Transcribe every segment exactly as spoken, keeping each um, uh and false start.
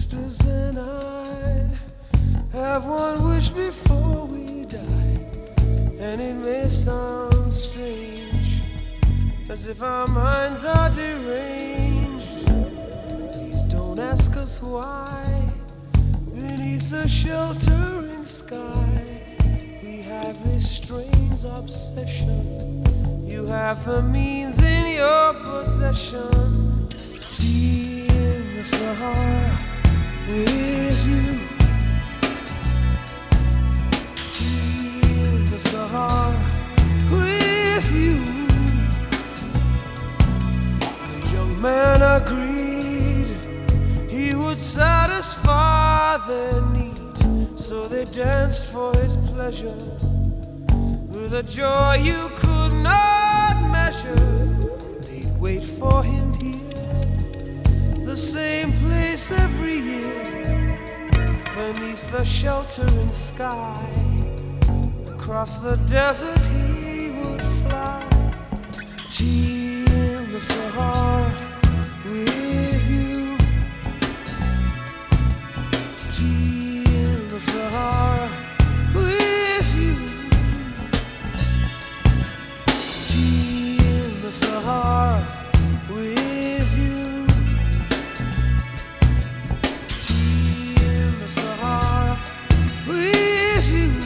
sisters and I have one wish before we die, and it may sound strange, as if our minds are deranged. Please don't ask us why. Beneath the sheltering sky, we have this strange obsession. You have the means in your possession. Tea in the Sahara with you. Tea in the Sahara with you. The young man agreed he would satisfy their need, so they danced for his pleasure with a joy you could not measure. They'd wait for him here, the same place every year, beneath the sheltering sky. Across the desert he would fly. Tea in the Sahara with you. Tea in the Sahara with you. Tea in the Sahara with you. Tea in the Sahara with you.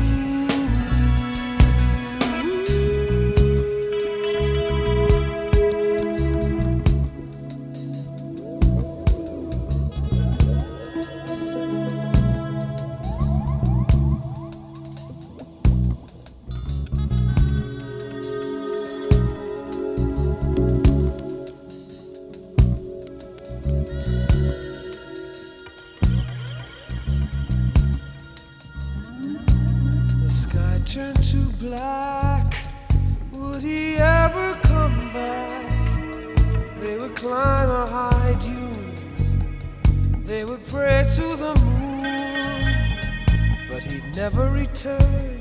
Turned to black. Would he ever come back? They would climb a high dune, they would pray to the moon, but he'd never return.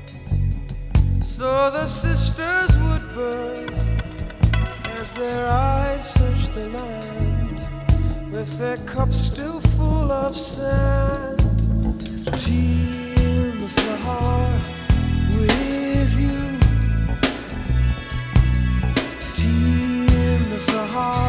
So the sisters would burn as their eyes searched the land, with their cups still full of sand. Tea in the Sahara with you. Tea in the Sahara